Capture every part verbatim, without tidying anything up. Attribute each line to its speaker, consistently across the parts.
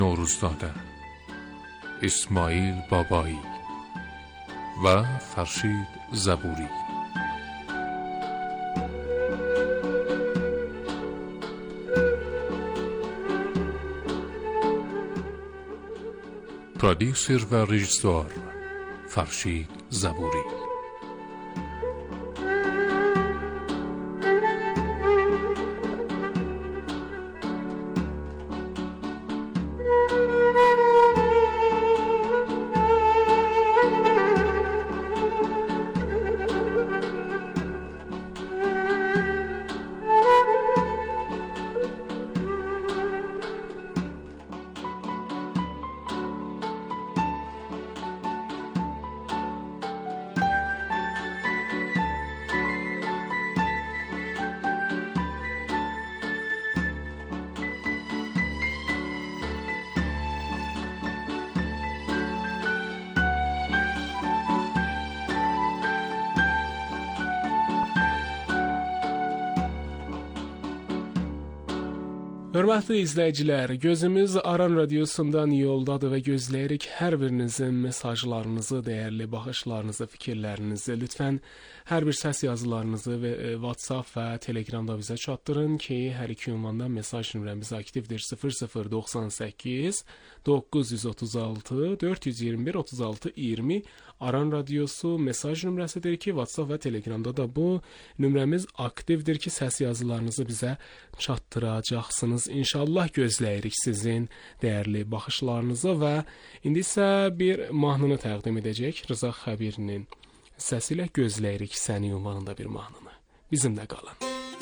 Speaker 1: نوروززاده، اسماعیل بابایی و فرشید زبوری. پرودیوسر و رژیسور فرشید زبوری.
Speaker 2: Hörmətli izləyicilər, gözümüz Aran Radiosundan yoldadır və gözləyirik hər birinizin mesajlarınızı, dəyərli baxışlarınızı, fikirlərinizi. Lütfən hər bir səs yazılarınızı və WhatsApp və Telegramda bizə çatdırın ki, hər iki ünvandan mesaj nömrəmiz aktivdir. sıfır sıfır doxsan səkkiz doqquz yüz otuz altı dörd yüz iyirmi bir otuz altı iyirmi Aran Radiosu mesaj nömrəsidir ki, WhatsApp və Telegramda da bu nömrəmiz aktivdir ki, səs yazılarınızı bizə çatdıracaqsınız. İnşallah gözləyirik sizin dəyərli baxışlarınızı və indi isə bir mahnını təqdim edəcək Rıza Xəbirinin səsi ilə gözləyirik səni ünvanında bir mahnını. Bizimlə qalın.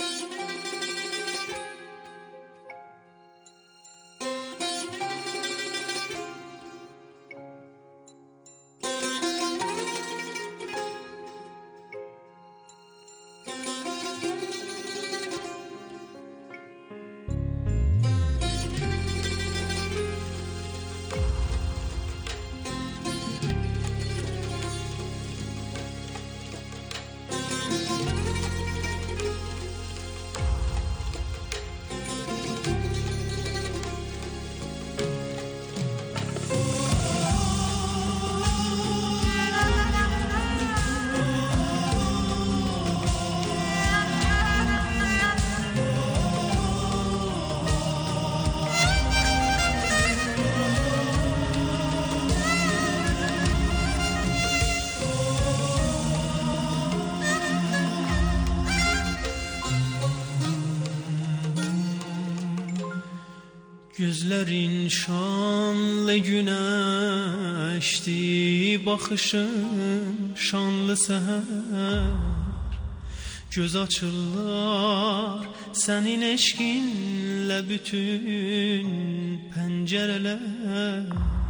Speaker 3: Gözlerin şanlı güneşti, bakışın şanlı seher. Göz açırlar senin eşkinle bütün pencereler.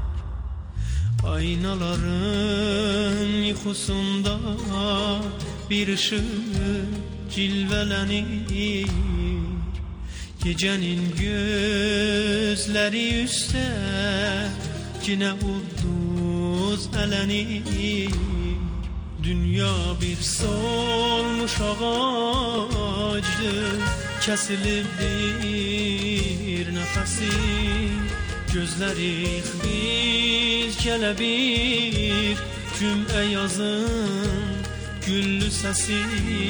Speaker 3: Aynaların yuxusunda bir ışık cilvelenir. Gecenin gözleri üstte yine ulduz elenir. Dünya bir solmuş ağacdır, kesilip bir nefesi. Gözleri bir kelebir, cümle yazın güllü sesi.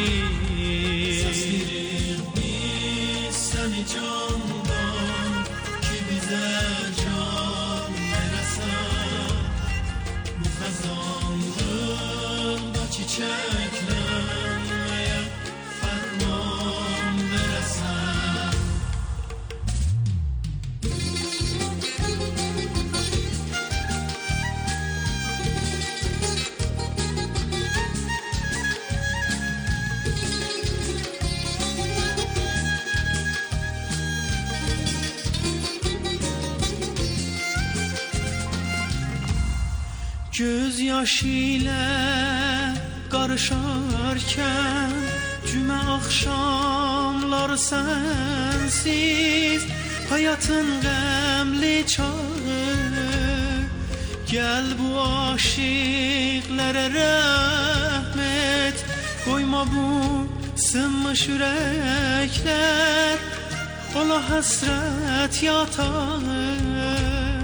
Speaker 3: Seslidir biz seni candan, ki bize can veresen. Bu kazanlıkta çiçeklenmeye ferman veresen. Göz yaşıyla karışarken cüme akşamlar sensiz, hayatın gemli çağı. Gel bu aşıklara rahmet, koyma bu sınmış yürekler, ola hasret yatağı.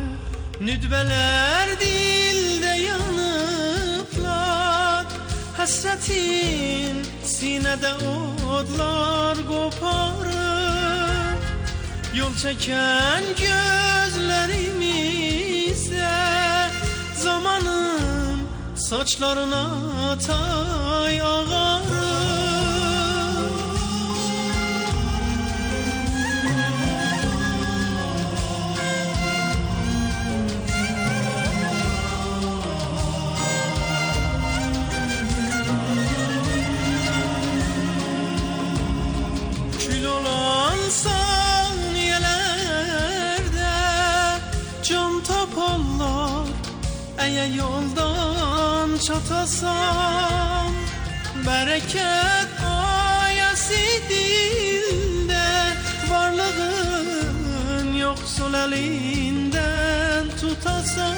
Speaker 3: Nüdbeler dilde yanıplar, hasretin sinede odlar koparır. Yol çeken gözlerimizde zamanın saçlarına tay ağarır. Kül olan saniyelerde can tapanlar, eğer yoldan çatasan, bereket ayesi dilde, varlığın yoksul elinden tutasan.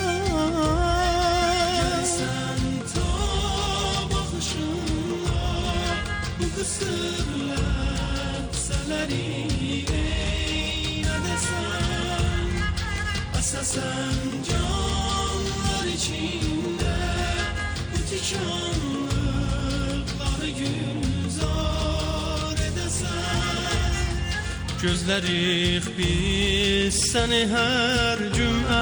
Speaker 3: Sen ta bakışınla bu kısır lepseleri eyle desen, esasen canlar içinde bu tikanlıkları gülzar edesen. Gözlerik biz seni her cümle.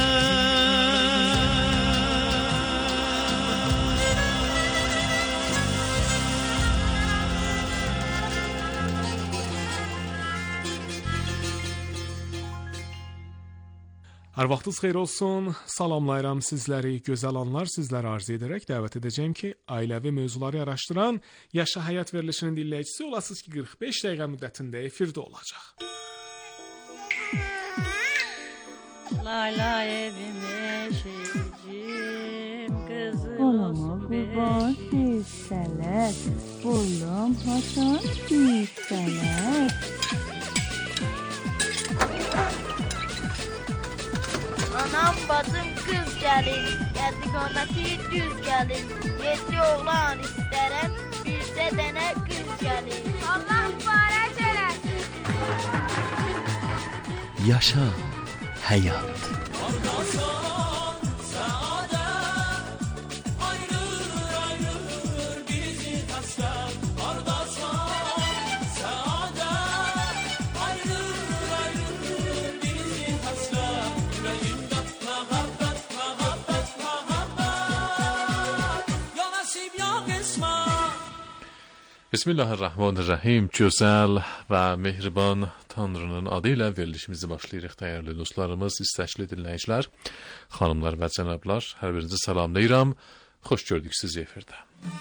Speaker 2: Hər vaxtınız xeyir olsun. Salamlayıram sizləri, gözəl anlar sizlərə arzu edərək dəvət edəcəm ki, ailəvi mövzuları araşdıran Yaşa Həyat verilişinin dinləyicisi olasınız ki, qırx beş dəqiqə müddətində efirdə olacaq.
Speaker 4: Layla evime şeycim kızım
Speaker 5: Olama kurban değilseler, oğlum Hasan değilseler.
Speaker 4: Anam bacım kız gelin, geldik onati düz gelin. Yedi oğlan isterim, bir de dene kız gelin. Allah mübarek eylesin.
Speaker 6: Yaşa Hayat.
Speaker 1: Bismillahirrahmanirrahim. Gözəl və mehriban Tanrının adı ilə verilişimizi başlayırıq, dəyərli dostlarımız, istəkli dinləyicilər, xanımlar və cənablar, hər birinizi salamlayıram. Xoş gördük sizi efirdə.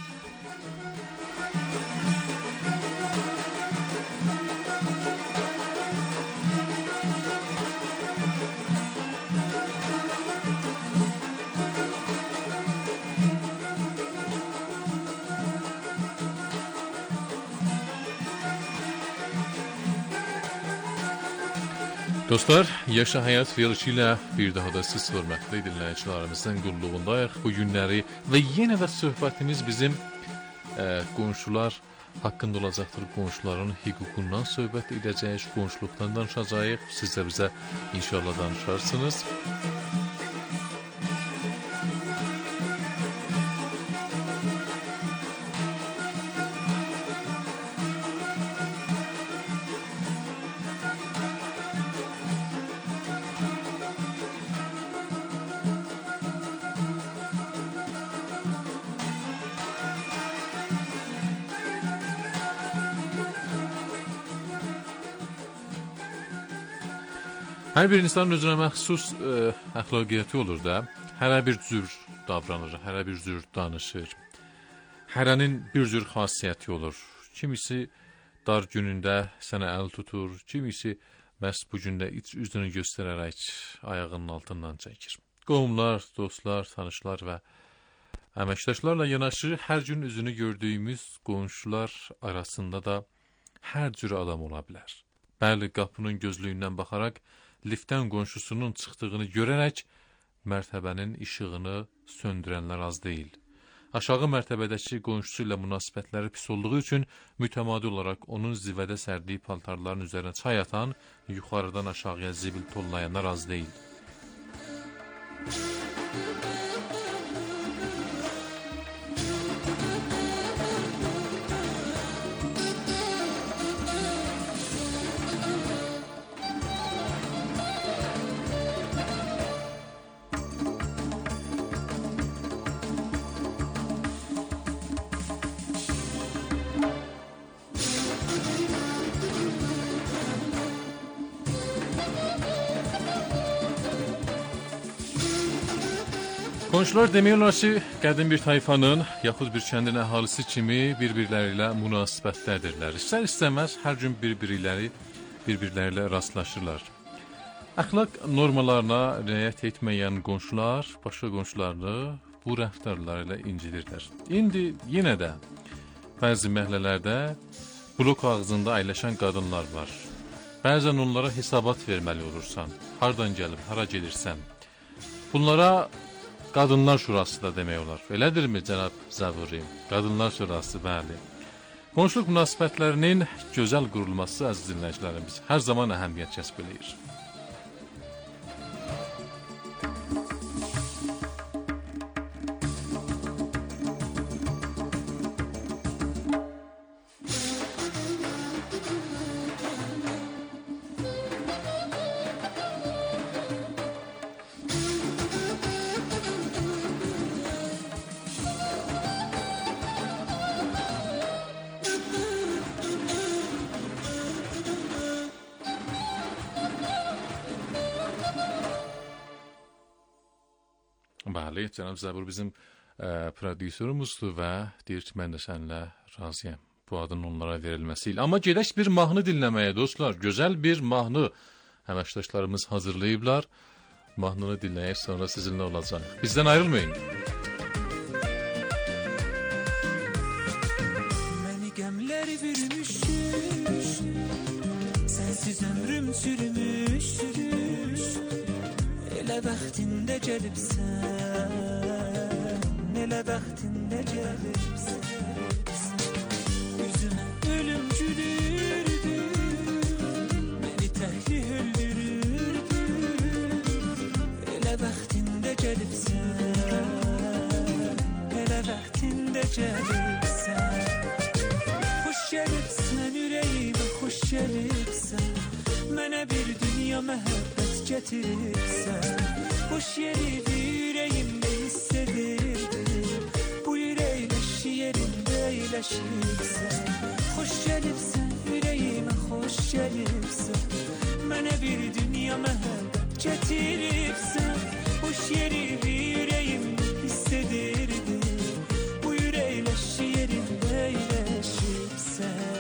Speaker 1: Dostlar, Yaşa Həyat verilişi ilə bir daha da siz hörmətli dinləyicilərimizin qulluğundayıq. Bu günləri və yenə də söhbətimiz bizim e, qonşular haqqında olacaqdır. Qonşuların hüququndan söhbət edəcəyik, qonşuluqdan danışacağıq. Siz də bizə inşallah danışarsınız. Hər bir insanın özünə məxsus ə, əxlaqiyyəti olur da. Hərə bir cür davranır, hərə bir cür danışır. Hərənin bir cür xasiyyəti olur. Kimisi dar günündə sənə əl tutur, kimisi məhz bu gündə iç üzünü göstərərək ayağının altından çəkir. Qohumlar, dostlar, tanışlar və əməkdaşlarla yanaşı hər gün üzünü gördüyümüz qonşular arasında da hər cür adam ola bilər. Bəli, qapının gözlüyündən baxaraq liftdən qonşusunun çıxdığını görərək mərtəbənin işığını söndürənlər az deyil. Aşağı mərtəbədəki qonşusu ilə münasibətləri pis olduğu üçün mütəmadi olaraq onun zivədə sərdiyi paltarların üzərinə çay atan, yuxarıdan aşağıya zibil tollayanlar az deyil. Qonşular demək olar ki, qədim bir tayfanın, yaxud bir kəndin əhalisi kimi bir-birləri ilə münasibətlədirlər. İstər-istəməz hər gün bir-birləri, bir-birləri ilə rastlaşırlar. Əxlaq normalarına riayət etməyən qonşular, başqa qonşularını bu rəftarlarıyla incidirlər. İndi yenə də bəzi məhəllələrdə blok ağzında əyləşən qadınlar var. Bəzən onlara hesabat verməli olursan. Hardan gəlib, hara gedirsən? Bunlara Qadınlar Şurası da demək olar. Elədirmi cənab Zavuri? Qadınlar Şurası, bəli. Qonşuluq münasibətlərinin gözəl qurulması, əziz dinləyicilərimiz, hər zaman əhəmiyyət kəsb eləyir. Bəli, cənab Zabur bizim ə, prodüserumuzdur və deyir ki, mən də səninlə razıyam bu adın onlara verilməsi ilə. Amma gedək bir mahnı dinləməyə dostlar. Gözəl bir mahnı əməkdaşlarımız hazırlayıblar. Mahnını dinləyək, sonra sizinlə olacaq. Bizdən ayrılmayın.
Speaker 3: Məni qəmlər bürümüş, sənsiz ömrüm sürmüş, sürmüş. Elə bəxtində gəlibsən, elə bəxtində gəlibsən. Üzümə ölüm gülürdü, məni təhlih öldürürdü. Elə bəxtində gəlibsən, elə bəxtində gəlibsən. Xoş gəlibsən ürəyimə, xoş gəlibsən. Mənə bir dünya məhəbbət gətiribsən. Boş yeri yüreğimde hissedirdim. Bu yüreğleşi yerinde iyileşirsen. Hoş gelipsen yüreğime, hoş gelipsen. Mənə bir dünya məhəbbət gətiribsən. Boş yeri yüreğimde hissedirdim. Bu yüreğleşi yerinde iyileşirsen.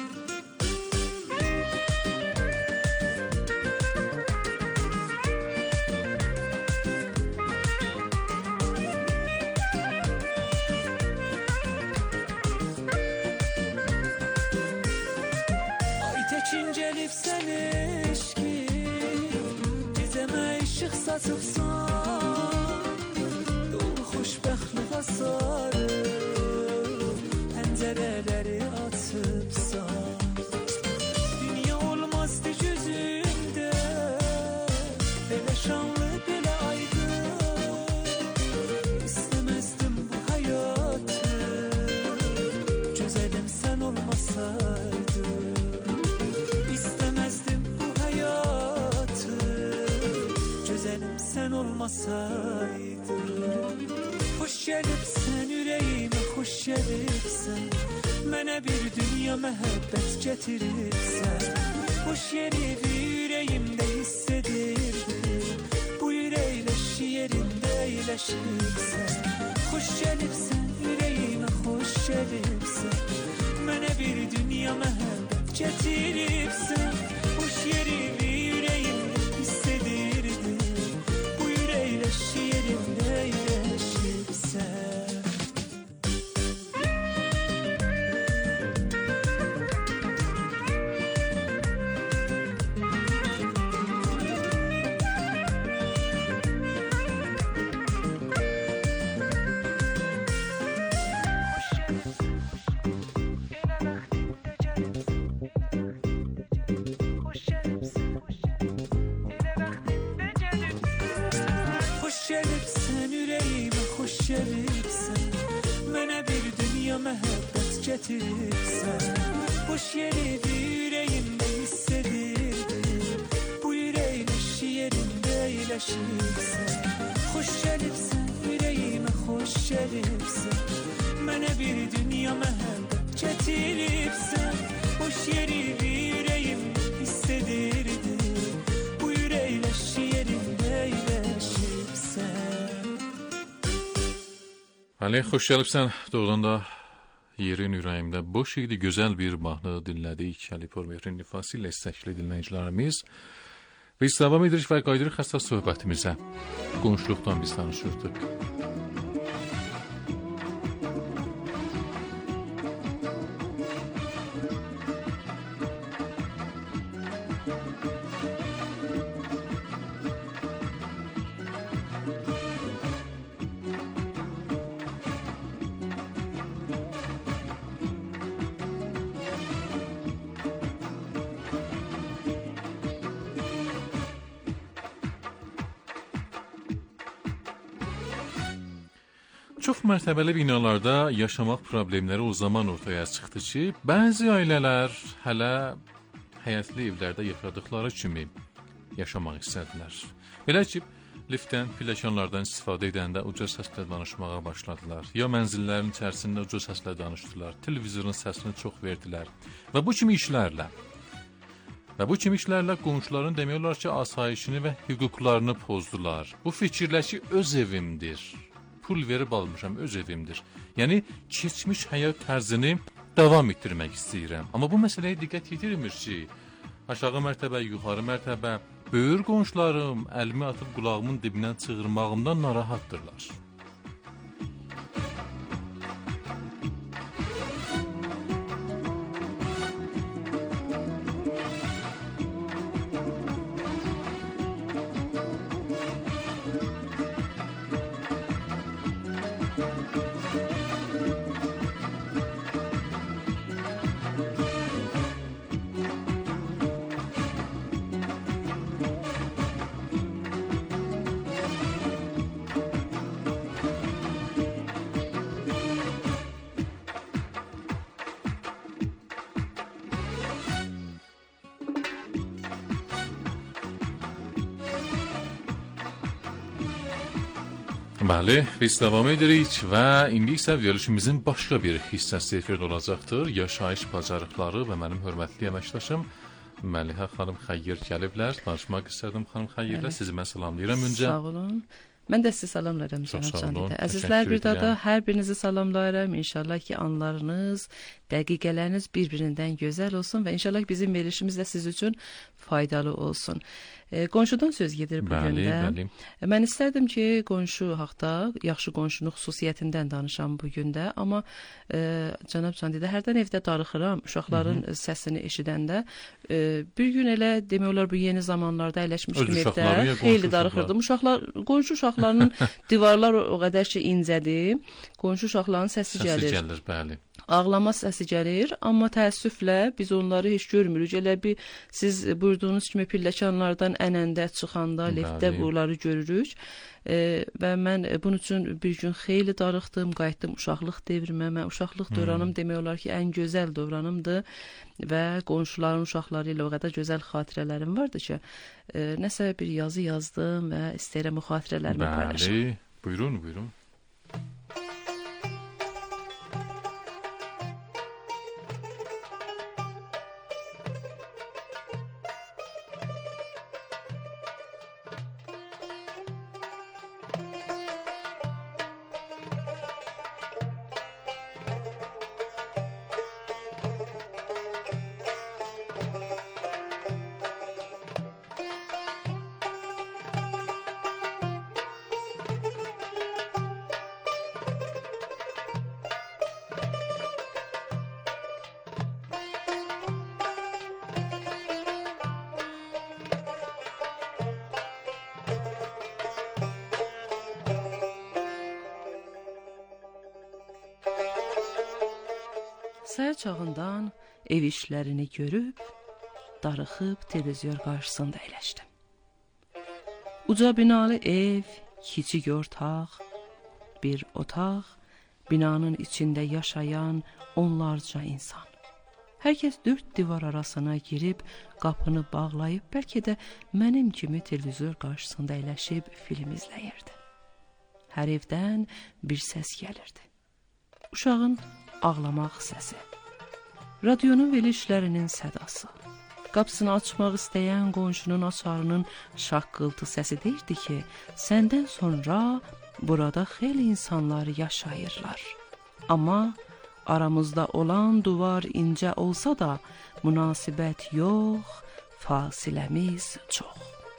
Speaker 3: Gəlibsən eşki, dizəmə işıq saçıbsan. Dolu xoşbəxtliğa sarıb, pəncərələri açıbsan. Dünya olmazdı gözümdə, belə şanlı, belə aydın. İstəməzdim bu həyatı, gözəlim sən olmasaydın. Sen olmasaydın. Hoş gelipsen yüreğime, hoş gelipsen. Mənə bir dünya məhəbbət gətiribsən. Hoş yeri yüreğimdə hissedirdim. Bu yüreğleşi yerində iyileşirsən. Hoş gelipsen yüreğime, hoş gelipsen. Mənə bir dünya məhəbbət gətiribsən. Hoş yeri yüreğimdə hissedirdim. Yerinde iyileşirsen. Hoş geldin. dünya məhəbbət gətiribsən. Boş yeri ürəyimdə hiss edirdim, bu ürəkləşi yerində iyiləşibsən. Xoş gəlibsən, ürəyimə xoş gəlibsən, mənə bir dünya məhəbbət gətiribsən. Boş yeri ürəyimdə hiss edirdim, bu ürəkləşi yerində iyiləşibsən.
Speaker 1: Bəli, xoş gəlibsən. Doğrudan da yerin ürəyimdə boş idi. Gözəl bir mahnı dinlədik. Alipor Mehrin nifası ilə istəkli dinləyicilərimiz. Biz davam edirik və qayıdırıq həssas söhbətimizə. Qonşuluqdan biz tanışırdıq. Çox mərtəbəli binalarda yaşamaq problemləri o zaman ortaya çıxdı ki, bəzi ailələr hələ həyətli evlərdə yaşadıkları kimi yaşamaq istədilər. Belə ki, liftdən, pilləkənlərdən istifadə edəndə uca səslə danışmağa başladılar. Ya mənzillərin içərisində uca səslə danışdılar, televizorun səsini çox verdilər və bu kimi işlərlə və bu kimi işlərlə qonşuların demək olar ki, asayişini və hüquqlarını pozdular. Bu fikirlə ki, öz evimdir. Pul verib almışam, öz evimdir. Yəni, keçmiş həyat tərzini davam etdirmək istəyirəm. Amma bu məsələyə diqqət yetirmir ki, aşağı mərtəbə, yuxarı mərtəbə, böyür qonşularım əlimi atıb qulağımın dibindən çığırmağımdan narahatdırlar. Bəli, biz davam edirik və indi isə verilişimizin başqa bir hissəsi efirdə olacaqdır. Yaşayış bacarıqları və mənim hörmətli əməkdaşım Məlihə xanım Xəyyir gəliblər. Danışmaq istədim xanım Xəyyirlə. Sizi mən salamlayıram öncə.
Speaker 7: Sağ olun. Mən də sizi salamlayıram cənab Candidə. Əzizlər, bir daha da hər birinizi salamlayıram. İnşallah ki, anlarınız, dəqiqələriniz bir-birindən gözəl olsun və inşallah bizim verilişimiz də siz üçün faydalı olsun. E, qonşudan söz gedir bu
Speaker 1: bəli,
Speaker 7: gündə.
Speaker 1: Bəli.
Speaker 7: E, mən istərdim ki, qonşu haqda, yaxşı qonşunun xüsusiyyətindən danışam bu gündə, amma e, cənab Candidə, hərdən evdə darıxıram, uşaqların Hı -hı. səsini eşidəndə. E, bir gün elə demək olar bu yeni zamanlarda əyləşmişdim evdə, xeyli darıxırdım. Uşaqlar, qonşu uşaqlarının divarlar o qədər ki incədir, qonşu uşaqların səsi, səsi gəlir.
Speaker 1: Səsi gəlir, bəli.
Speaker 7: Ağlama səsi gəlir, amma təəssüflə biz onları heç görmürük. Elə bir siz buyurduğunuz kimi pilləkənlərdən ənəndə, çıxanda, liftdə bunları görürük. E, və mən bunun üçün bir gün xeyli darıxdım, qayıtdım uşaqlıq devrimə. Mən uşaqlıq dövranım demək olar ki, ən gözəl dövranımdır və qonşuların uşaqları ilə o qədər gözəl xatirələrim vardı ki, e, nəsə bir yazı yazdım və istəyirəm o xatirələrimi paylaşım.
Speaker 1: Bəli, buyurun, buyurun.
Speaker 7: Səhər çağından ev işlərini görüb, darıxıb televizor qarşısında əyləşdim. Uca binalı ev, kiçik ortaq, bir otaq, binanın içində yaşayan onlarca insan. Hər kəs dörd divar arasına girib, qapını bağlayıb, bəlkə də mənim kimi televizor qarşısında əyləşib film izləyirdi. Hər evdən bir səs gəlirdi. Uşağın ağlamaq səsi, radionun verilişlərinin sədası, qapısını açmaq istəyən qonşunun açarının şaqqıltı səsi deyirdi ki, səndən sonra burada xeyli insanlar yaşayırlar. Amma aramızda olan duvar incə olsa da, münasibət yox, fasiləmiz çox.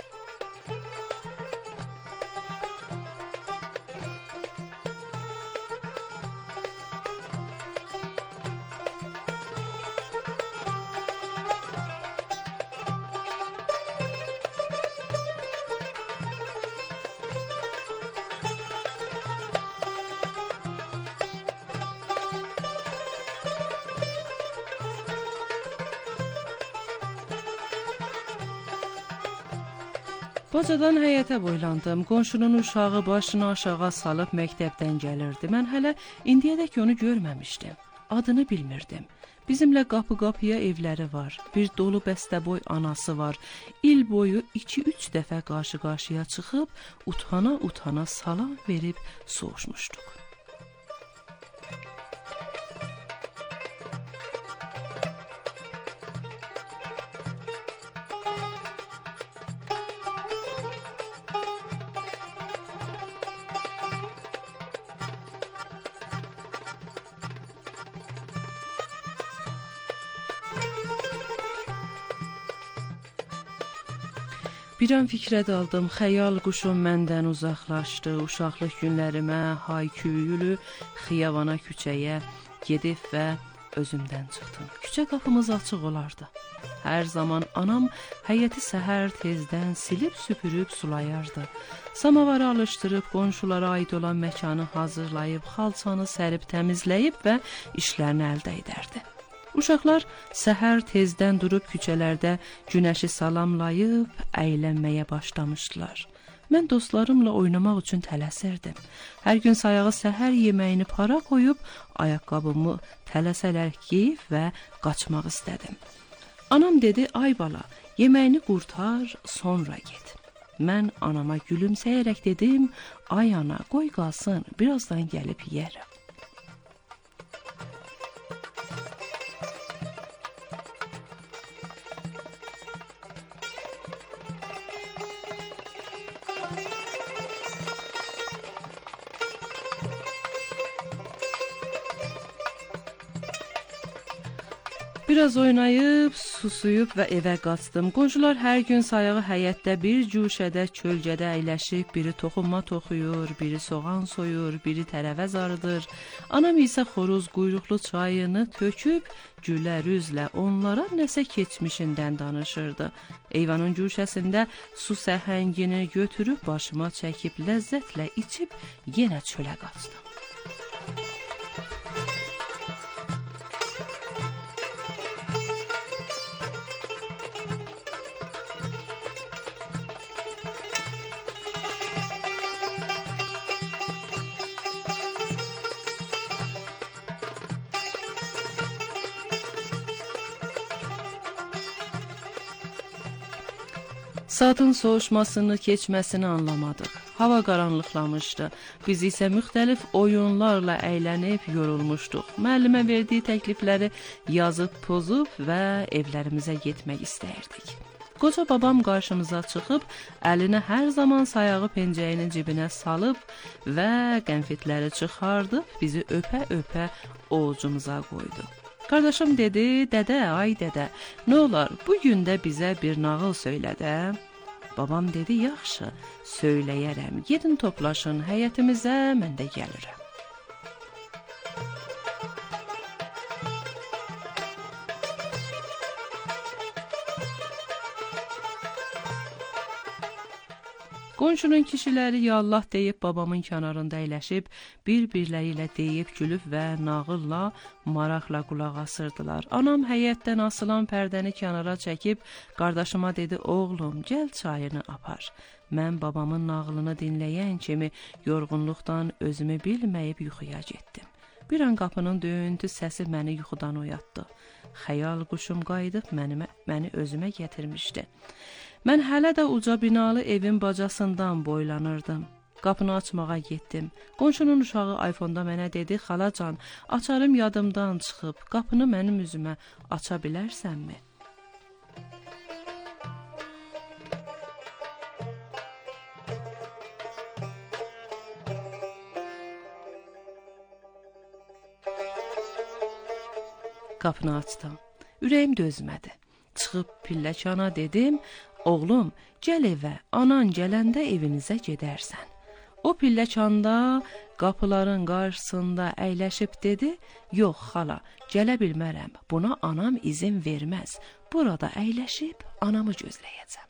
Speaker 7: Bacadan həyətə boylandım. Qonşunun uşağı başını aşağı salıb məktəbdən gəlirdi. Mən hələ indiyədək onu görməmişdim. Adını bilmirdim. Bizimlə qapı-qapıya evləri var. Bir dolu bəstəboy anası var. İl boyu iki-üç dəfə qarşı-qarşıya çıxıb, utana-utana salam verib soğuşmuşduq. Bir an fikrə daldım, xəyal quşum məndən uzaqlaşdı, uşaqlıq günlərimə, hay-küyülü, xiyavana küçəyə gedib və özümdən çıxdım. Küçə qapımız açıq olardı. Hər zaman anam həyəti səhər tezdən silib süpürüb sulayardı. Samavarı alışdırıb qonşulara aid olan məkanı hazırlayıb, xalçanı sərib təmizləyib və işlərini əldə edərdi. Uşaqlar səhər tezdən durub küçələrdə günəşi salamlayıb, əylənməyə başlamışdılar. Mən dostlarımla oynamaq üçün tələsirdim. Hər gün sayağı səhər yeməyini para qoyub, ayaqqabımı tələsələr geyib və qaçmaq istədim. Anam dedi, ay bala, yeməyini qurtar, sonra get. Mən anama gülümsəyərək dedim, ay ana, qoy qalsın, birazdan gəlib yeyərəm. Biraz oynayıb, susuyub və evə qaçdım. Qonşular hər gün sayağı həyətdə bir cuşədə, kölgədə əyləşib, biri toxunma toxuyur, biri soğan soyur, biri tərəvəz arıdır. Anam isə xoruz quyruqlu çayını töküb, gülərüzlə onlara nəsə keçmişindən danışırdı. Eyvanın cuşəsində su səhəngini götürüb başıma çəkib, ləzzətlə içib, yenə çölə qaçdım. Saatın soğuşmasını, keçməsini anlamadıq. Hava qaranlıqlamışdı. Biz isə müxtəlif oyunlarla əylənib yorulmuşduq. Müəllimə verdiyi təklifləri yazıb pozub və evlərimizə getmək istəyirdik. Qoca babam qarşımıza çıxıb, əlini hər zaman sayağı pencəyinin cibinə salıb və qənfitləri çıxardıb bizi öpə-öpə ovucumuza qoydu. Qardaşım dedi, dədə, ay dədə, nə olar, bugün də bizə bir nağıl söylə də. Babam dedi, yaxşı, söyləyərəm, gedin toplaşın həyətimizə, mən də gəlirəm. Qonşunun kişiləri yallah deyib babamın kənarında əyləşib, bir-birləri ilə deyib gülüb və nağılla, maraqla qulaq asırdılar. Anam həyətdən asılan pərdəni kənara çəkib, qardaşıma dedi, oğlum, gəl çayını apar. Mən babamın nağılını dinləyən kimi yorğunluqdan özümü bilməyib yuxuya getdim. Bir an qapının döyüntü səsi məni yuxudan oyatdı. Xəyal quşum qayıdıb məni, məni özümə gətirmişdi. Mən hələ də uca binalı evin bacasından boylanırdım. Qapını açmağa getdim. Qonşunun uşağı iPhone-da mənə dedi, xalacan, açarım yadımdan çıxıb, qapını mənim üzümə aça bilərsənmi? Qapını açdım. Ürəyim dözmədi. Çıxıb pilləkana dedim, oğlum, gəl evə, anan gələndə evinizə gedərsən. O pilləkanda qapıların qarşısında əyləşib dedi, yox xala, gələ bilmərəm, buna anam izin verməz. Burada əyləşib anamı gözləyəcəm.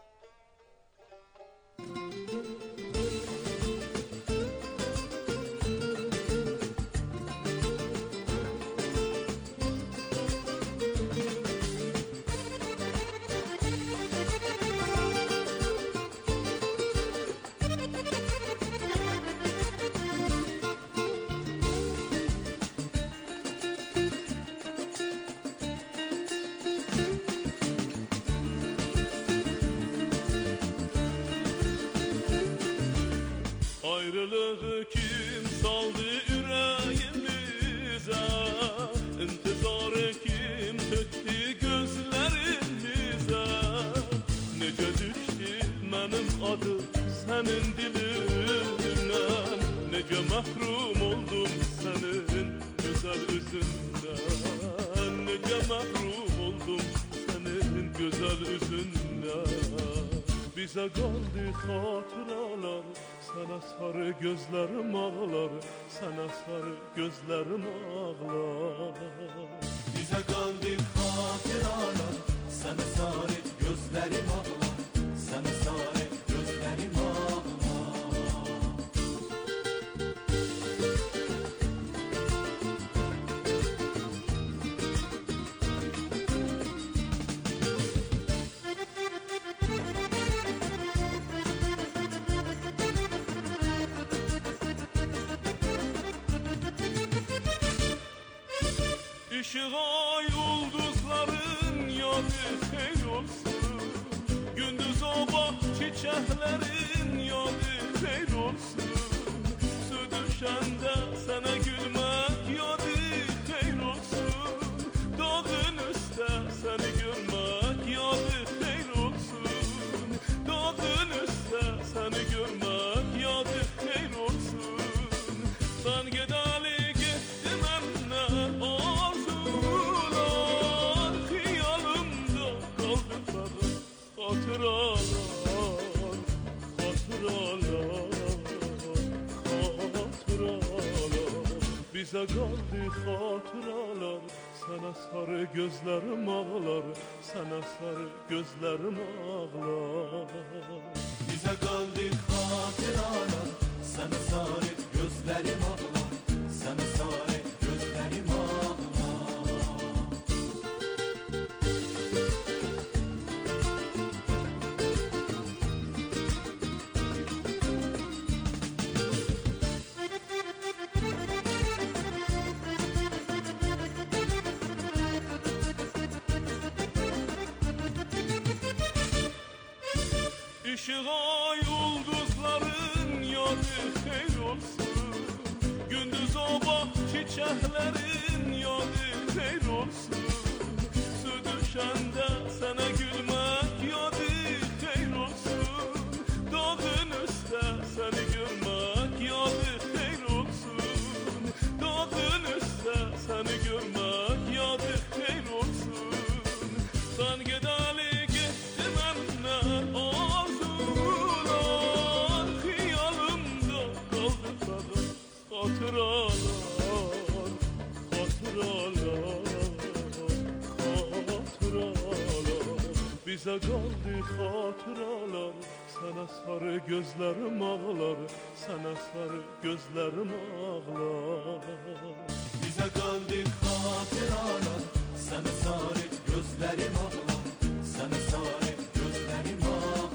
Speaker 8: Ayrılığı kim saldı yüreğimize, intizarı kim töktü gözlerimize. Nece düştü benim adım senin dilinden, nece mahrum oldum senin güzel yüzünden, nece mahrum oldum senin güzel yüzünden. Bize kaldı hatıralar, sana sarı gözlerim ağlar, sana sarı gözlerim ağlar. Bize kaldı hatıralar, sana sarı gözlerim ağlar, sana sarı gözlerim ağlar. Işığa yıldızların yadı xeyr olsun, gündüz o bah çiçeklerin yadı xeyr olsun. Su düşende sana gülmek yadı xeyr olsun, dağın üstte seni görmek yadı xeyr olsun, dağın üstte seni görmek yadı xeyr olsun. Sen gedali gittim emne hatıralar, hatıralar, hatıralar. Bize kaldı hatıralar, sana sarı gözlerim ağlar, sana sarı gözlerim ağlar. Bize kaldı hatıralar, sana sarı gözlerim ağlar, sana sarı gözlerim ağlar. Işığa yıldızların yadı xeyr olsun, gündüz o bah çiçeklerin yadı xeyr olsun. Su düşende sana gülmek yadı xeyr olsun, dağın üstte seni görmek yadı xeyr olsun, dağın üstte seni görmek yadı xeyr olsun. Sen gedali gittim emne hatıralar, hatıralar, hatıralar. Bize kaldı hatıralar, sana sarı gözlerim ağlar, sana sarı gözlerim ağlar. Bize kaldı hatıralar, sana sarı gözlerim ağlar, sana sarı gözlerim ağlar.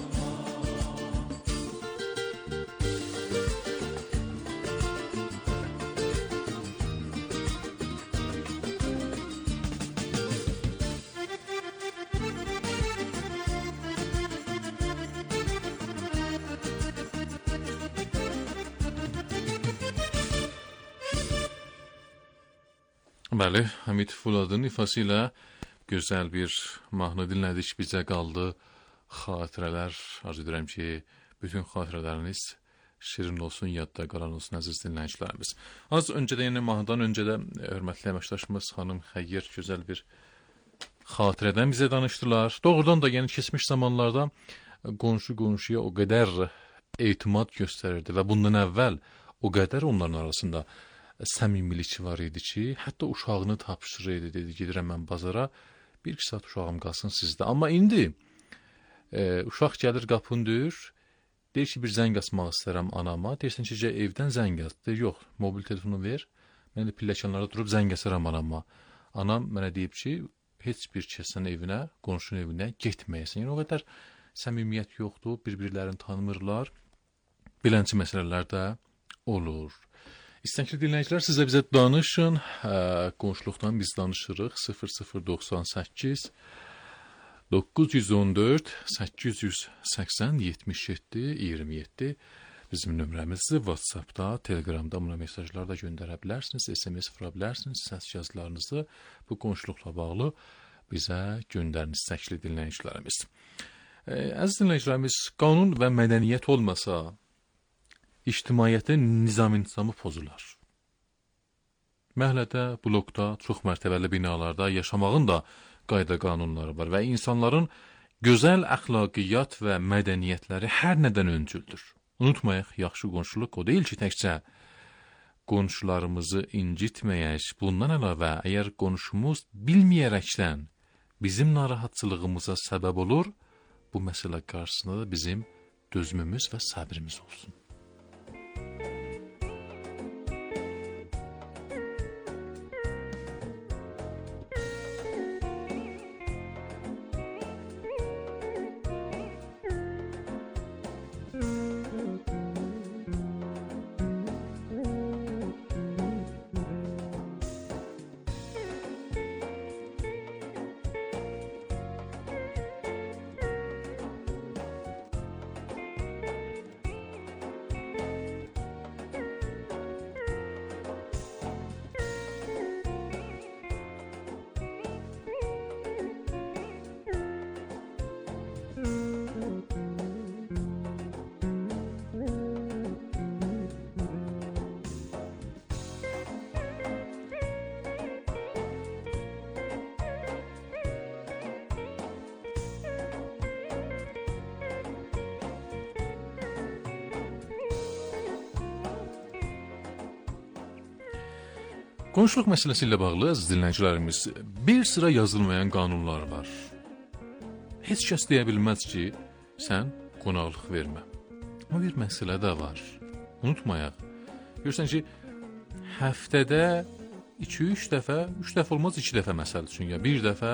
Speaker 1: Bəli, Hamid Fuladın ifası ilə gözəl bir mahnı dinlədik, bizə qaldı xatirələr. Arzu edirəm ki, bütün xatirələriniz şirin olsun, yadda qalan olsun əziz dinləyicilərimiz. Az öncə də, yəni mahnıdan öncə də hörmətli əməkdaşımız xanım Xəyyər gözəl bir xatirədən bizə danışdılar. Doğrudan da yəni keçmiş zamanlarda qonşu qonşuya o qədər etimad göstərirdi və bundan əvvəl o qədər onların arasında səmimilik var idi ki, hətta uşağını tapşırırdı, dedi, gedirəm mən bazara, bir iki saat uşağım qalsın sizdə. Amma indi e, uşaq gəlir qapını döyür, deyir ki, bir zəng asmaq istərəm anama, deyirsən ki, evdən zəng as, deyir, yox, mobil telefonu ver, mən də pilləkənlərdə durub zəng asıram anama. Anam mənə deyib ki, heç bir kəsin evinə, qonşunun evinə getməyəsən. Yəni, o qədər səmimiyyət yoxdur, bir-birlərini tanımırlar, bilənçi məsələlər də olur. İstəkli dinləyicilər, sizə bizə danışın, hə, qonşuluqdan biz danışırıq, sıfır sıfır doxsan səkkiz doqquz yüz on dörd səkkiz yüz səksən yetmiş yeddi iyirmi yeddi bizim nömrəmizi WhatsAppda, Telegramda buna mesajlar da göndərə bilərsiniz, S M S vura bilərsiniz, səs yazılarınızı bu qonşuluqla bağlı bizə göndərin istəkli dinləyicilərimiz. E, əziz dinləyicilərimiz, qanun və mədəniyyət olmasa, İctimaiyyətin nizam-intizamı pozular. Məhəllədə, blokda, çox mərtəbəli binalarda yaşamağın da qayda qanunları var və insanların gözəl əxlaqiyyat və mədəniyyətləri hər nədən öncüldür. Unutmayaq, yaxşı qonşuluq o deyil ki, təkcə qonşularımızı incitməyək. Bundan əlavə, əgər qonşumuz bilməyərəkdən bizim narahatçılığımıza səbəb olur, bu məsələ qarşısında da bizim dözümümüz və səbrimiz olsun. Qonşuluq məsələsi ilə bağlı, əziz dinləyicilərimiz, bir sıra yazılmayan qanunlar var. Heç kəs deyə bilməz ki, sən qonaqlıq vermə. Amma bir məsələ də var. Unutmayaq. Görürsən ki, həftədə iki üç dəfə, üç dəfə olmaz, iki dəfə məsəl üçün, ya bir dəfə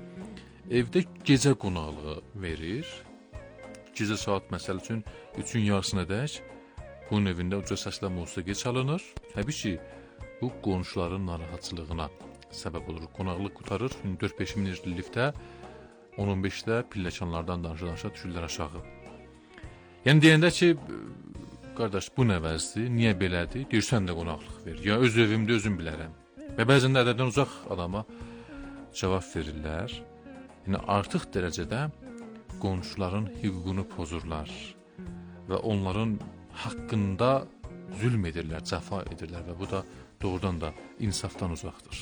Speaker 1: evdə gecə qonaqlığı verir. Gecə saat məsəl üçün üçün yarısına dək bunun evində uca səslə musiqi çalınır. Təbii ki, bu qonşuların narahatçılığına səbəb olur. Qonaqlıq qutarır, dörd beş minir liftə, on on beşdə pilləkənlərdən danışa-danışa düşürlər aşağı. Yəni deyəndə ki, qardaş, bu nə vəzdir, niyə belədir, deyir, sən də qonaqlıq ver, ya öz evimdə özüm bilərəm. Və bəzən də ədəbdən uzaq adama cavab verirlər. Yəni artıq dərəcədə qonşuların hüququnu pozurlar və onların haqqında zülm edirlər, cəfa edirlər və bu da doğrudan da insafdan uzaqdır.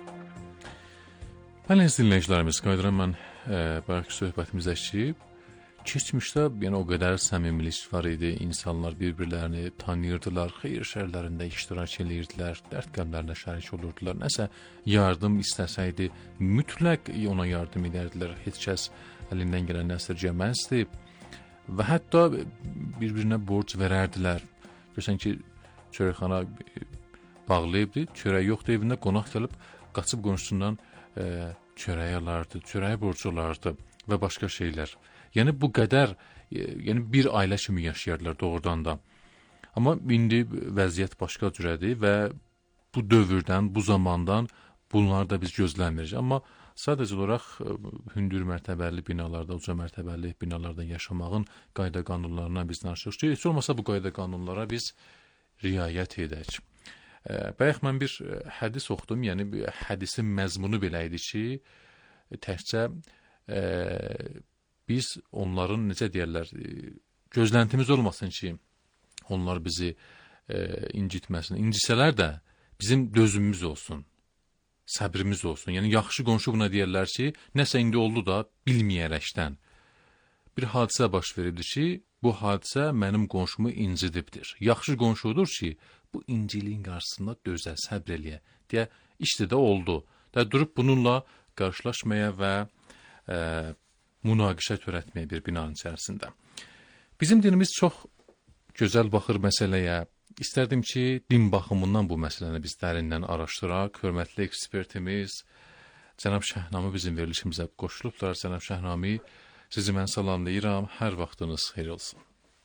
Speaker 1: Bəli, dinləyicilərimiz, qaydıram mən e, bayaqki söhbətimizdə ki, keçmişdə yəni o qədər səmimilik var idi, insanlar bir-birlərini tanıyırdılar, xeyir şərlərində iştirak edirdilər, dərd qəmlərində şərik olurdular. Nəsə yardım istəsəydi, mütləq ona yardım edərdilər. Heç kəs əlindən gələn əsirgəməzdi və hətta bir-birinə borc verərdilər. Görsən ki, çörəkxana bağlayıbdı, çörək yoxdu evində, qonaq gəlib qaçıb qonşusundan e, çörək alardı, çörək borcu olardı və başqa şeylər. Yəni bu qədər, yəni bir ailə kimi yaşayardılar doğrudan da. Amma indi vəziyyət başqa cürədir və bu dövrdən, bu zamandan bunlar da biz gözləmirik. Amma sadəcə olaraq hündür mərtəbəli binalarda, uca mərtəbəli binalarda yaşamağın qayda qanunlarından biz danışırıq ki, heç olmasa bu qayda qanunlara biz riayət edək. Bayaq mən bir hədis oxudum, yəni hədisin məzmunu belə idi ki, təkcə e, biz onların, necə deyərlər, gözləntimiz olmasın ki, onlar bizi e, incitməsin. İncisələr də bizim dözümümüz olsun, səbrimiz olsun. Yəni, yaxşı qonşu buna deyərlər ki, nəsə indi oldu da bilməyərəkdən. Bir hadisə baş veribdir ki, bu hadisə mənim qonşumu incidibdir. Yaxşı qonşudur ki, bu inciliyin qarşısında dözə, səbr eləyə, deyə işdə də oldu. Və durub bununla qarşılaşmaya və e, münaqişə törətməyə bir binanın içərisində. Bizim dinimiz çox gözəl baxır məsələyə. İstərdim ki, din baxımından bu məsələni biz dərindən araşdıraq. Hörmətli ekspertimiz Cənab Şəhnami bizim verilişimizə qoşulublar. Cənab Şəhnami, sizi mən salamlayıram. Hər vaxtınız xeyir olsun.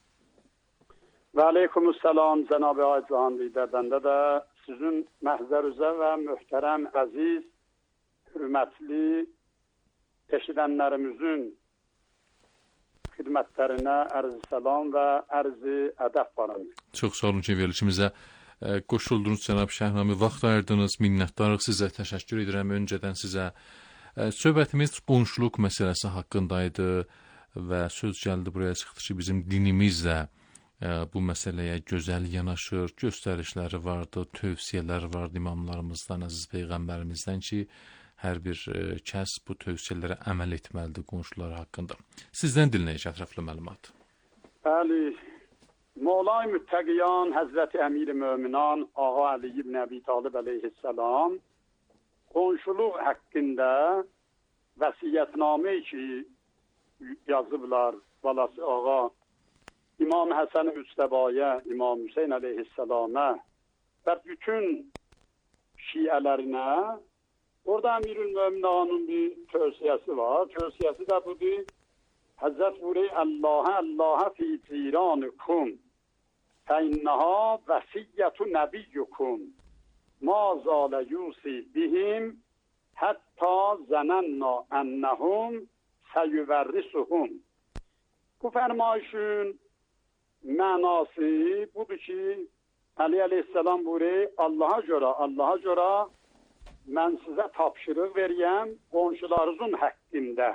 Speaker 9: Və aleykumussalam Cənab-ı Aycan lider. Bəndə də sizin məhzərüzə və möhtərəm, əziz, hürmətli eşidənlərimizin xidmətlərinə ərz-i salam və ərz-i ədəb varım.
Speaker 1: Çox sağ olun ki, verilişimizə e, qoşuldunuz Cənab Şəhnami, vaxt ayırdınız, minnətdarıq sizə, təşəkkür edirəm öncədən sizə. E, söhbətimiz qonşuluq məsələsi haqqındaydı və söz gəldi buraya çıxdı ki, bizim dinimiz də e, bu məsələyə gözəl yanaşır, göstərişləri vardı, tövsiyələr vardı imamlarımızdan, əziz peyğəmbərimizdən ki, hər bir e, kəs bu tövsiyələrə əməl etməlidir qonşuları haqqında. Sizdən dinləyək ətraflı məlumat.
Speaker 9: Bəli, Mevla-i Müttəqiyan Həzrəti Əmir-i Möminan Ağa Əli ibn Əbi Talib əleyhissalam qonşuluq haqqında vəsiyyətnamə ki yazıblar balası ağa İmam Həsən Müstəbaya, İmam Hüseyn əleyhissalama və bütün şiələrinə. Orada Əmirül Möminanın bir tövsiyəsi var. Tövsiyəsi də budur. Həzrət buyuruyor, Allah'a Allah'a fi ciranukum fəinnaha vəsiyyətu nəbiyyukum ma zalə yusi bihim hətta zənənna ennəhum səyüvərrisuhum. Bu fərmayışın mənası budur ki, Əli əleyhissalam buyuruyor, Allah'a görə, Allah'a görə mən sizə tapşırıq verəyəm qonşularınızın haqqında.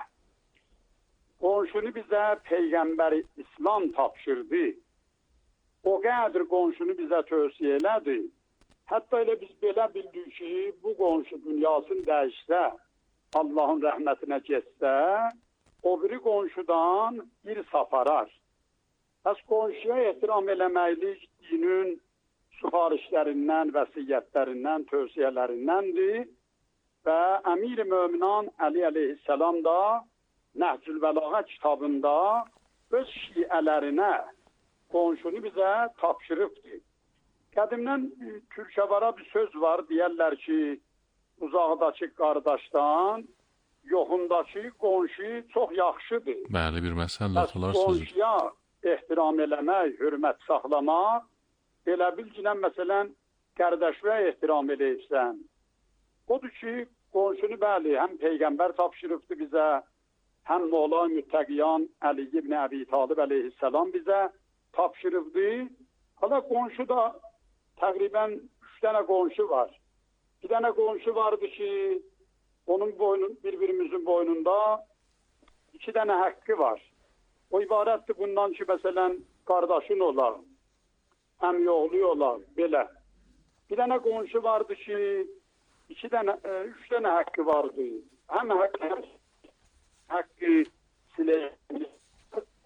Speaker 9: Qonşunu bizə Peyğəmbər İslam tapşırdı. O qədər qonşunu bizə tövsiyə elədi. Hətta elə biz belə bildik ki, bu qonşu dünyasını dəyişsə, Allahın rəhmətinə getsə, o biri qonşudan bir saparar. Bəs qonşuya ehtiram eləməklik dinin sifarişlərindən, vəsiyyətlərindən, tövsiyələrindəndir və Əmir-i Möminan Əli əleyhissalam da Nəhcül Bəlağə kitabında öz şiələrinə qonşunu bizə tapşırıbdır. Qədimdən Türkəvara bir söz var, deyərlər ki, uzaqdakı qardaşdan yoxundakı qonşu çox yaxşıdır.
Speaker 1: Bəli, bir məsələ olar sözü.
Speaker 9: Qonşuya ehtiram eləmək, hörmət saxlamaq, elə bil ki, məsələn, qardaşına ehtiram eləyirsən. Odur ki, qonşunu bəli, həm Peyğəmbər tapşırıbdır bizə, həm Mevla-i Müttəqiyan Əli ibn Əbi Talib əleyhissalam bizə tapşırıbdır. Hala qonşu da təqribən üç dənə qonşu var. Bir dənə qonşu vardı ki, onun boynun, bir-birimizin boynunda iki dənə haqqı var. O ibarətdir bundan ki, məsələn, qardaşın olar, həm yoğlu olar, belə. Bir dənə qonşu vardı ki, iki dənə, e, üç dənə haqqı vardı. Həm haqqı, həm haqqı siləyir,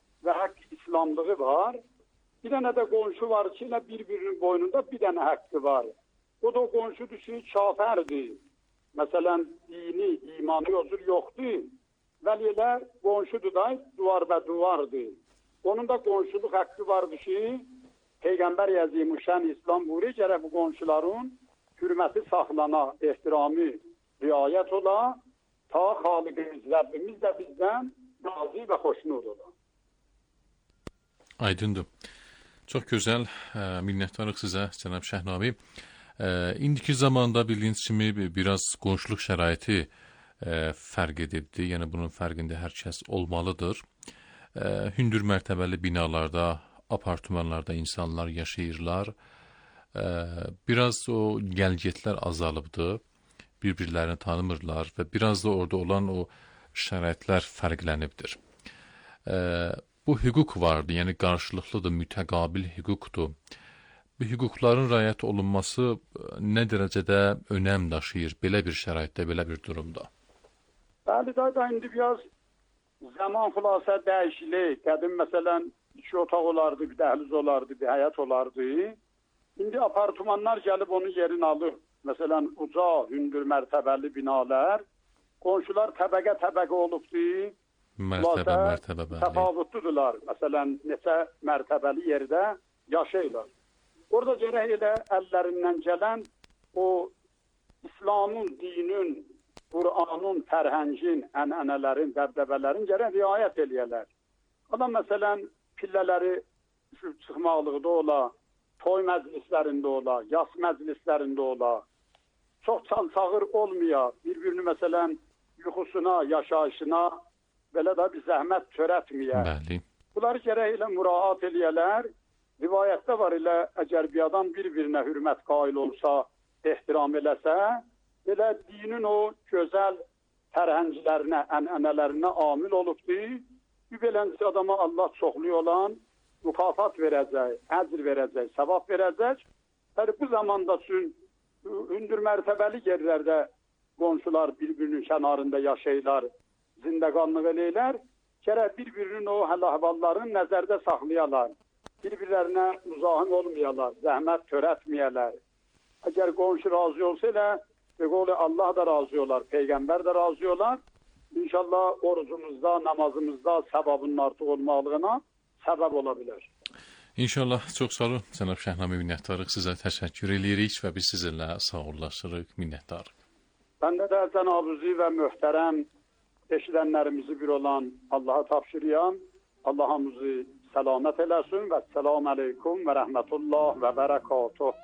Speaker 9: ehtiramlığı var. Bir dənə də qonşu var ki, ilə bir-birinin boynunda bir dənə haqqı var. O da o qonşudur ki, kafərdir. Məsələn, dini, imanı yozur yoxdur. Vəli elə qonşudur da, duvar və duvardır. Onun da qonşuluq haqqı vardır ki, Peyğəmbər Əzimüşşan İslam buyurur, gərək bu qonşuların hürməti saxlana, ehtiramı riayət ola, ta Xaliqimiz, Rəbbimiz də bizdən razı və xoşnud ola.
Speaker 1: Aydındır. Çox gözəl, minnətdarıq sizə, cənab Şəhnami. İndiki zamanda bildiyiniz kimi biraz qonşuluq şəraiti fərq edibdir. Yəni bunun fərqində hər kəs olmalıdır. Hündür mərtəbəli binalarda, apartmanlarda insanlar yaşayırlar. Biraz o gəlgetlər azalıbdır. Bir-birlərini tanımırlar və biraz da orada olan o şəraitlər fərqlənibdir. Bu hüquq vardı, yəni qarşılıqlıdır, mütəqabil hüquqdur. Bu hüquqların riayət olunması nə dərəcədə önəm daşıyır belə bir şəraitdə, belə bir durumda?
Speaker 9: Bəli, da indi biraz zaman xülasə dəyişilir. Qədim məsələn iki otaq olardı, bir dəhliz olardı, bir həyat olardı. İndi apartmanlar gəlib onun yerini alır. Məsələn, uca, hündür mərtəbəli binalar, qonşular təbəqə-təbəqə olubdur.
Speaker 1: Mərtəbə, mərtəbə, bəli.
Speaker 9: Təfavütlüdürlər. Məsələn, neçə mərtəbəli yerdə yaşayırlar. Orada gərək elə əllərindən gələn o İslamın, dinin, Qur'anın, fərhəngin, ənənələrin, dəbdəbələrin gərək riayət eləyələr. Adam məsələn, pillələri çıxmaqlıqda ola, toy məclislərində ola, yas məclislərində ola, çox çalçağır olmaya, bir-birini məsələn, yuxusuna, yaşayışına belə də bir zəhmət törətməyə.
Speaker 1: Bəli.
Speaker 9: Bunları gərək elə müraat eləyələr. Rivayətdə var elə, əgər bir adam bir-birinə hürmət qail olsa, ehtiram eləsə, elə dinin o gözəl fərhənglərinə, ənənələrinə amil olubdur. Bir beləncə adama Allah çoxluyu olan mükafat verəcək, əcr verəcək, savab verəcək. Yəni, bu zamanda üçün hündür mərtəbəli yerlərdə qonşular bir-birinin kənarında yaşayırlar, zindəqanlıq eləyirlər. Gərək bir-birinin o həl-əhvallarını nəzərdə saxlayalar. Bir-birlərinə müzahim olmayalar, zəhmət törətməyələr. Əgər qonşu razı olsa elə, Allah da razı olar, Peyğəmbər də razı olar. İnşallah orucumuzda, namazımızda səbabının artıq olmaqlığına səbəb ola bilər.
Speaker 1: İnşallah, çox sağ olun, cənab Şəhnami, minnətdarıq, sizə təşəkkür edirik və biz sizinlə sağollaşırıq, minnətdarıq.
Speaker 9: Bəndə də cənab-ı və möhtərəm eşidənlərimizi bir olan Allaha tapşırıyam. Allah'ımızı selamet eləsin və selamun aleyküm və rəhmətullah və bərəkatuh.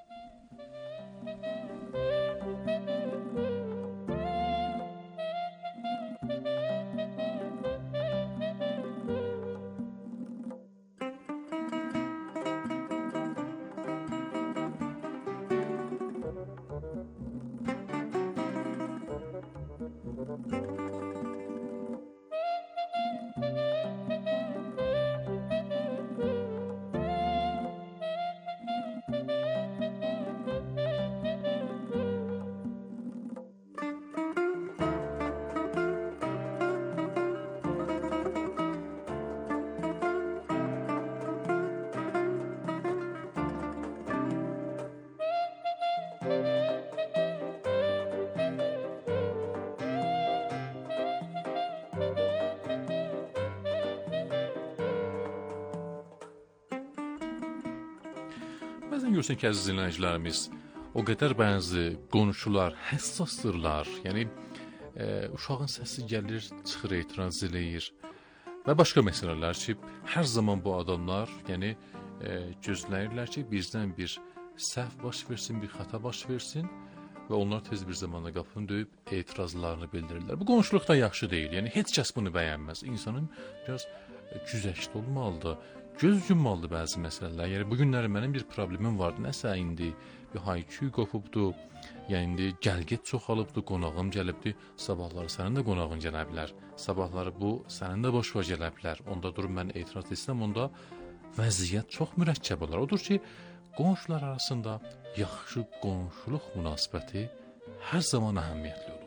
Speaker 1: Bəzən görürsən ki, əziz dinləyicilərimiz, o qədər bəzi qonşular həssasdırlar. Yəni, e, uşağın səsi gəlir, çıxır, etiraz eləyir və başqa məsələlər ki, hər zaman bu adamlar yəni, e, gözləyirlər ki, bizdən bir səhv baş versin, bir xəta baş versin və onlar tez bir zamanda qapını döyüb etirazlarını bildirirlər. Bu qonşuluq da yaxşı deyil. Yəni, heç kəs bunu bəyənməz. İnsanın biraz güzəştli olmalıdır. Göz yummalıdır bəzi məsələlər. Yəni, bugünləri mənim bir problemim vardı. Nəsə indi bir hay-küy qopubdu. Yəni, indi gəlgət çoxalıbdı, qonağım gəlibdi. Sabahları sənin də qonağın gələ bilər. Sabahları bu, sənin də boşva gələ bilər. Onda durub mən etiraz etsəm, onda vəziyyət çox mürəkkəb olar. Odur ki, qonşular arasında yaxşı qonşuluq münasibəti hər zaman əhəmiyyətli olur.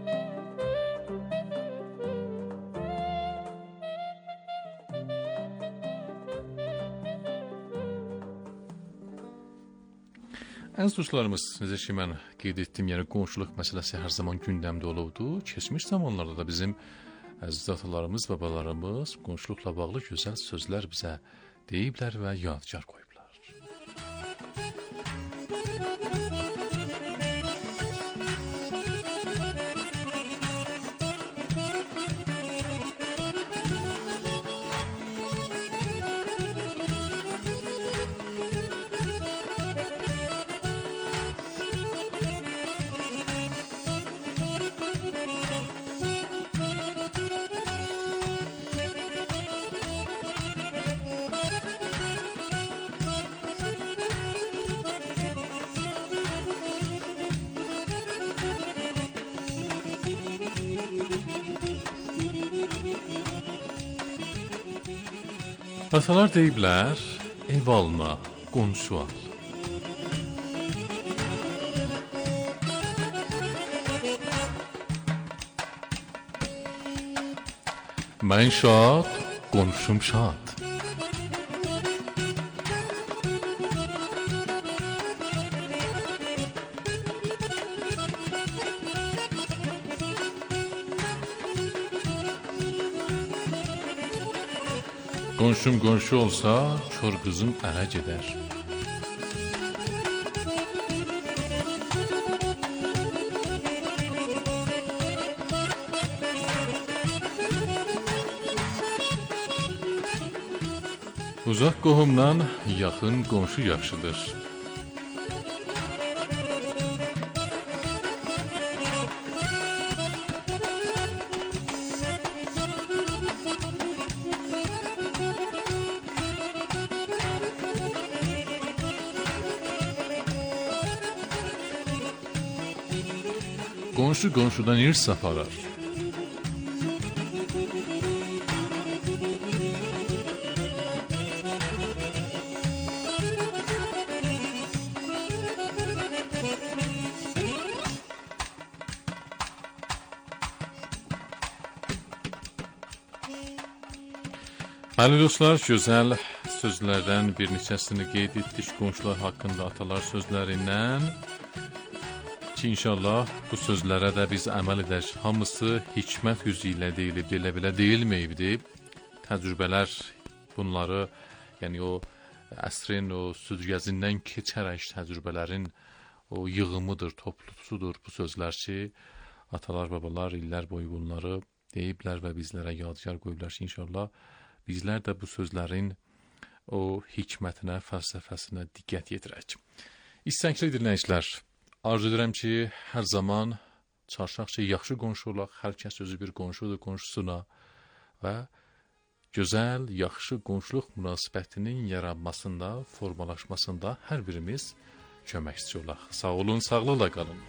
Speaker 1: Əziz dostlarımız, necə ki mən qeyd etdim, yəni qonşuluq məsələsi hər zaman gündəmdə olubdu. Keçmiş zamanlarda da bizim əziz atalarımız, babalarımız qonşuluqla bağlı gözəl sözlər bizə deyiblər və yadgar qoyublar. Atalar deyiblər, ev alma, qonşu al. Mən şad, qonşum şad. Qonşum qonşu olsa, kör qızım ərə gedər. Uzaq qohumdan yaxın qonşu yaxşıdır. Qonşu qonşudan irs aparar. Bəli dostlar, gözəl sözlərdən bir neçəsini qeyd etdik qonşular haqqında atalar sözlərindən. Ki, inşallah bu sözlərə də biz əməl edək. Hamısı hikmət yüzü ilə deyilib, elə-belə deyilməyibdir. Təcrübələr bunları, yəni o əsrin o süzgəzindən keçərək təcrübələrin o yığımıdır, toplusudur bu sözlər ki, atalar, babalar illər boyu bunları deyiblər və bizlərə yadigar qoyublar ki, inşallah bizlər də bu sözlərin o hikmətinə, fəlsəfəsinə diqqət yetirək. İstəkli dinləyicilər, arzu edirəm ki, hər zaman çalışaq ki, yaxşı qonşu olaq, hər kəs özü bir qonşudur qonşusuna və gözəl, yaxşı qonşuluq münasibətinin yaranmasında, formalaşmasında hər birimiz köməkçi olaq. Sağ olun, sağlıqla qalın.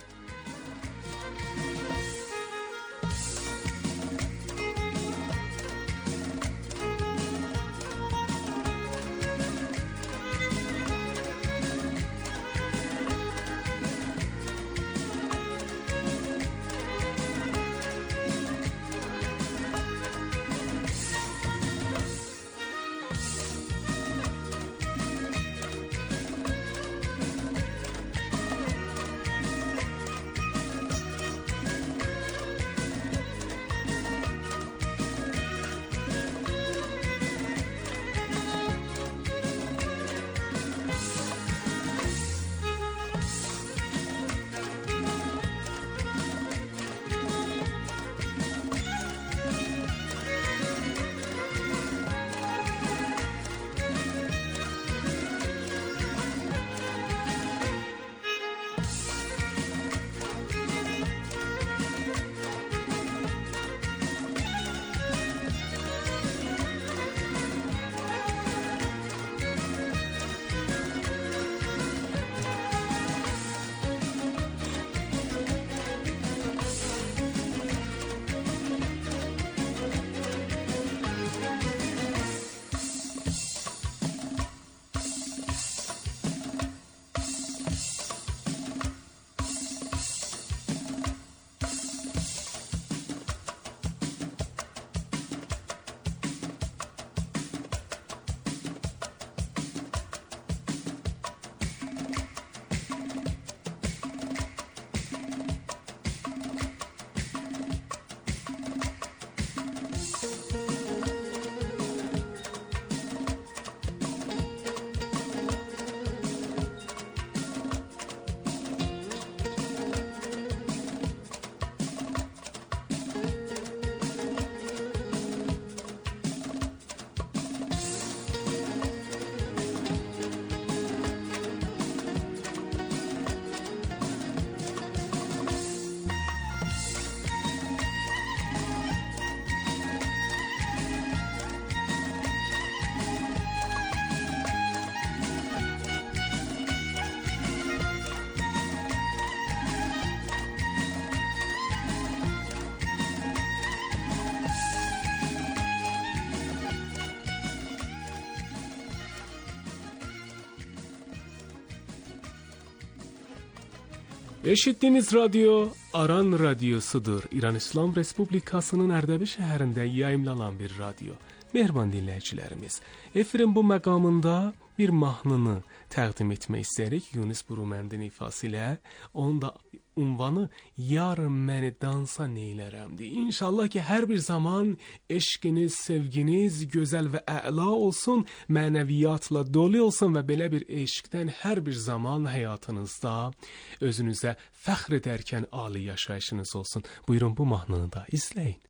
Speaker 2: Eşitdiyiniz radyo Aran Radyosudur. İran İslam Respublikasının Ərdəbil şəhərində yayımlanan bir radyo. Mehriban dinləyicilərimiz, efirin bu məqamında bir mahnını təqdim etmək istəyirik. Yunus Buruməndin ifası ilə, onun da unvanı Yar məni dansa neylərəmdir. İnşallah ki, hər bir zaman eşqiniz, sevginiz gözəl və əla olsun, mənəviyyatla dolu olsun və belə bir eşqdən hər bir zaman həyatınızda özünüzə fəxr edərkən ali yaşayışınız olsun. Buyurun bu mahnını da izləyin.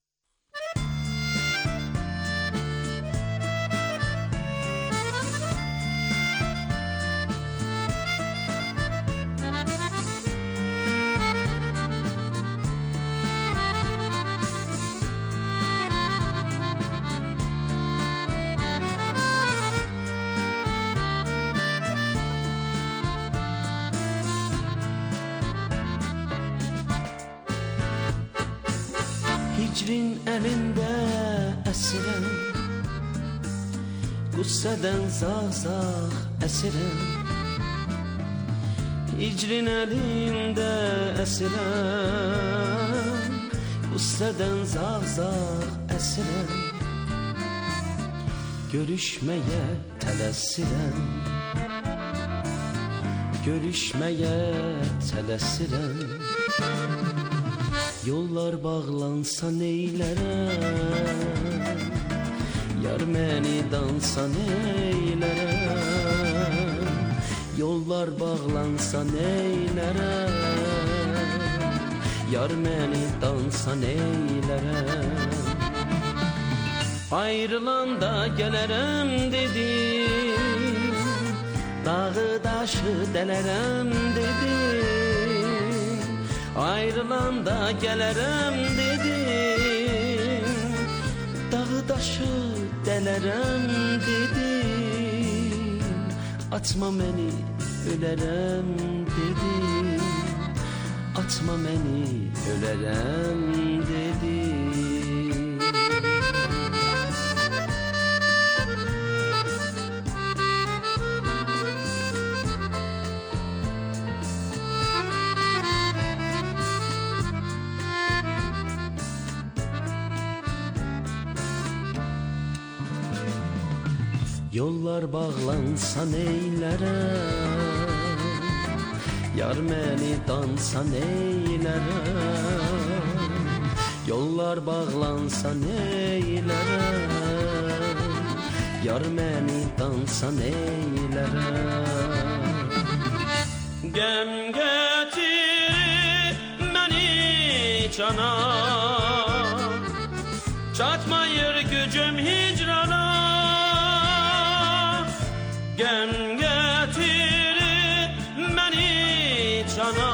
Speaker 10: Hicrin elinde esirem, gusseden zazah esirem. Hicrin elinde esirem, gusseden zazah esirem. Görüşmeye telessirem, görüşmeye telessirem. Yollar bağlansa neylərəm, yar məni dansa neylərəm. Yollar bağlansa neylərəm, yar məni dansa neylərəm. Ayrılanda gələrəm dedim, dağı daşı dələrəm dedim. Ayrılanda gələrəm dedim, dağı daşı dələrəm dedim. Atma məni ölərəm dedim, atma məni ölərəm dedim. Yollar bağlansa neylərəm, yar məni dansa neylərəm. Yollar bağlansa neylərəm, yar məni dansa neylərəm. Gəm gətir məni cana, çatmayır gücüm hicrana. Gəm gətirir məni cana,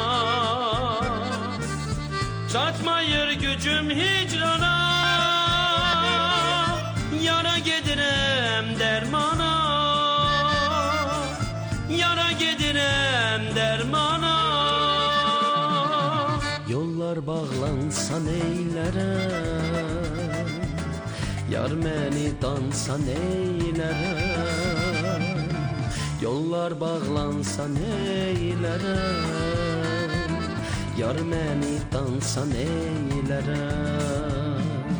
Speaker 10: çatmayır gücüm hicrana. Yara gedirəm dərmana, yara gedirəm dərmana. Yollar bağlansa neylərəm, yar məni dansa neylərəm. Yollar bağlansa neylərəm, yar məni dansa neylərəm.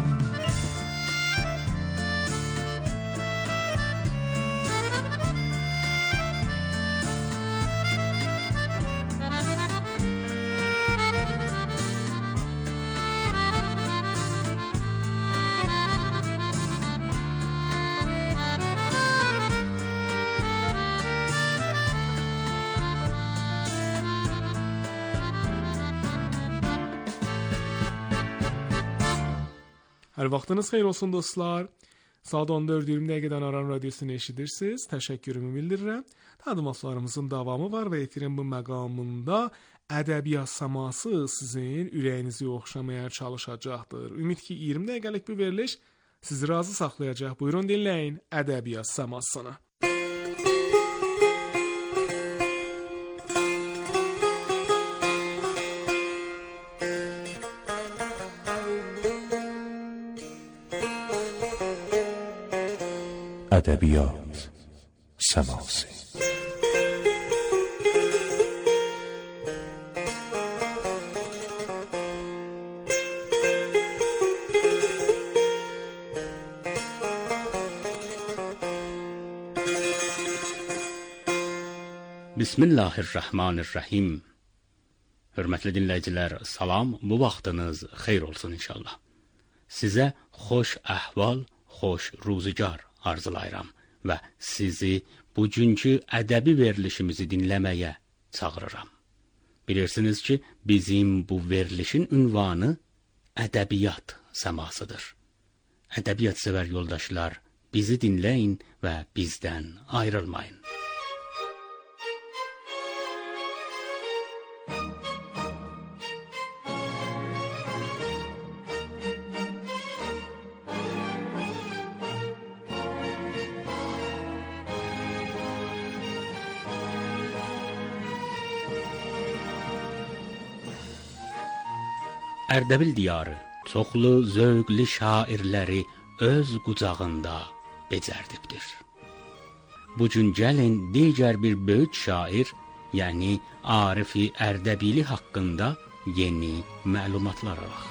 Speaker 2: Hər vaxtınız xeyir olsun dostlar. Saat on dörd iyirmi dəqiqədən Aran Radyosunu eşidirsiniz. Təşəkkürümü bildirirəm. Təqdimatlarımızın davamı var və efirin bu məqamında ədəbiyyat səması sizin ürəyinizi oxşamaya çalışacaqdır. Ümid ki iyirmi dəqiqəlik bir veriliş sizi razı saxlayacaq. Buyurun dinləyin ədəbiyyat səmasını.
Speaker 11: ادبیات سماسی Bismillahirrahmanirrahim. Hörmətli dinləyicilər, salam, bu vaxtınız xeyir olsun inşallah. Sizə xoş əhval, xoş ruzigar arzulayıram və sizi bugünkü ədəbi verilişimizi dinləməyə çağırıram. Bilirsiniz ki, bizim bu verilişin ünvanı ədəbiyyat səmasıdır. Ədəbiyyat sevər yoldaşlar, bizi dinləyin və bizdən ayrılmayın. Ərdəbil diyarı çoxlu zövqlü şairləri öz qucağında becərdibdir. Bugün gəlin digər bir böyük şair, yəni Arif-i Ərdəbili haqqında yeni məlumatlar alaq.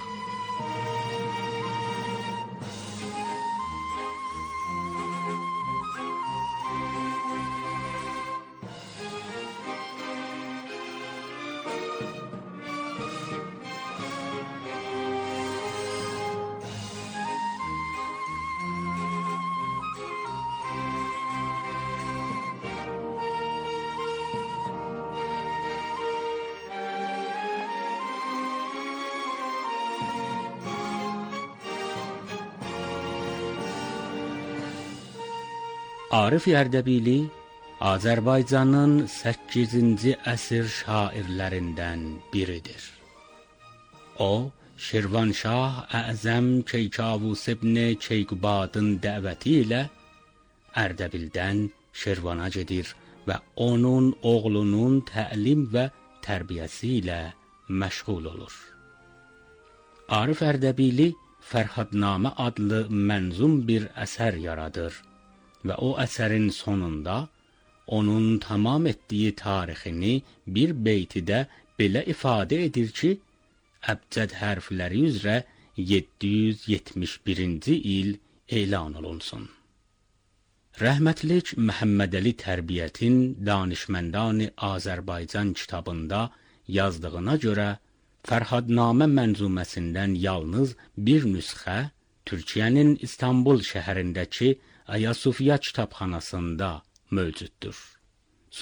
Speaker 11: Arif Ərdəbili Azərbaycanın səkkizinci əsr şairlərindən biridir. O, Şirvanşah Əzəm Keykavus ibn Keykubadın dəvəti ilə Ərdəbildən Şirvana gedir və onun oğlunun təlim və tərbiyəsi ilə məşğul olur. Arif Ərdəbili Fərhadnamə adlı mənzum bir əsər yaradır və o əsərin sonunda onun tamam etdiyi tarixini bir beytidə belə ifadə edir ki, əbcəd hərfləri üzrə yeddi yüz yetmiş birinci il elan olunsun. Rəhmətlik Məhəmmədəli Tərbiyyətin Danışməndani Azərbaycan kitabında yazdığına görə Fərhadnamə mənzuməsindən yalnız bir nüsxə Türkiyənin İstanbul şəhərindəki Ayasofya kitabxanasında mövcuddur.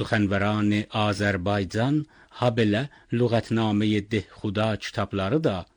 Speaker 11: Suxənvərani Azərbaycan, habelə Lüğətnamə-i Dehxuda kitabları da